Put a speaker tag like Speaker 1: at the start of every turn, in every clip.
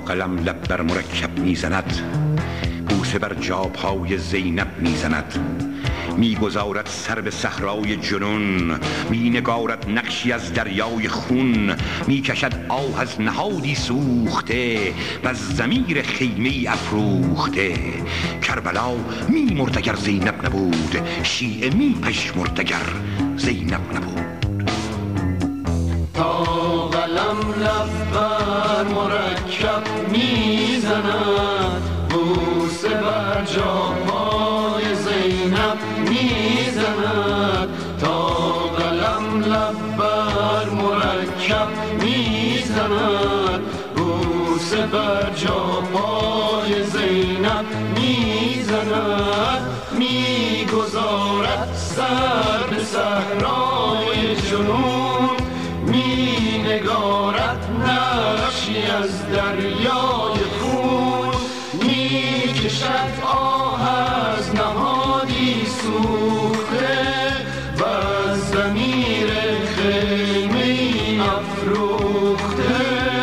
Speaker 1: قلم لب بر مرکب میزند، بوسه بر جاپای زینب میزند. میگذارد سر به صحرای جنون، مینگارد نقشی از دریای خون. میکشد آه از نهادی سوخته، و از ضمیر خیمه افروخته. کربلا میمرد اگر زینب نبود، شیعه میپژمرد اگر زینب نبود.
Speaker 2: تا قلم لب بر مرکب میزند، بوسه بر جاپای زینب میزند. تا قلم لب بر مرکب میزند، بوسه بر جاپای زینب میزند. میگذارد سر به صحرای جنون، می نگارد نقشی از دریای خون. می کشد آه از نهادی سوخته، و از ضمیر خیمه افروخته.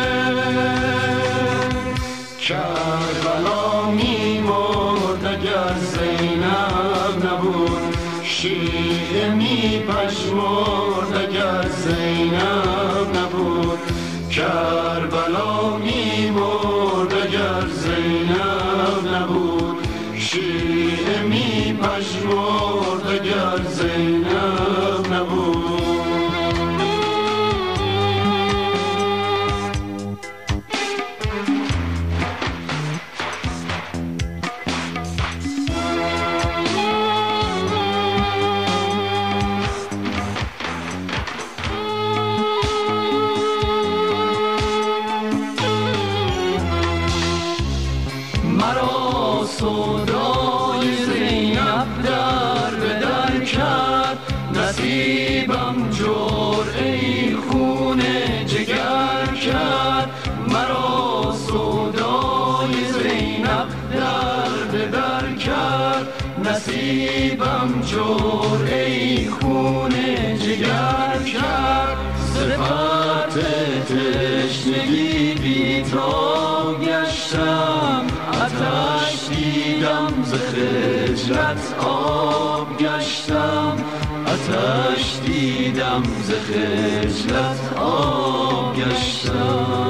Speaker 2: کربلا می مرد اگر زینب نبود، شیعه می پژمرد اگر زینب نبود. کربلا می مرد اگر زینب نبود، شیعه می پژمرد اگر زینب نبود. مرا سودای زینب در به در کرد، نصیبم جرعه خون جگر کرد. مرا سودای زینب در به در کرد، نصیبم جرعه خون جگر کرد. صفت تشنگی بی‌تاب گشتم، آتش دیدم ز خجلت آب گشتم. آتش دیدم ز خجلت آب گشتم.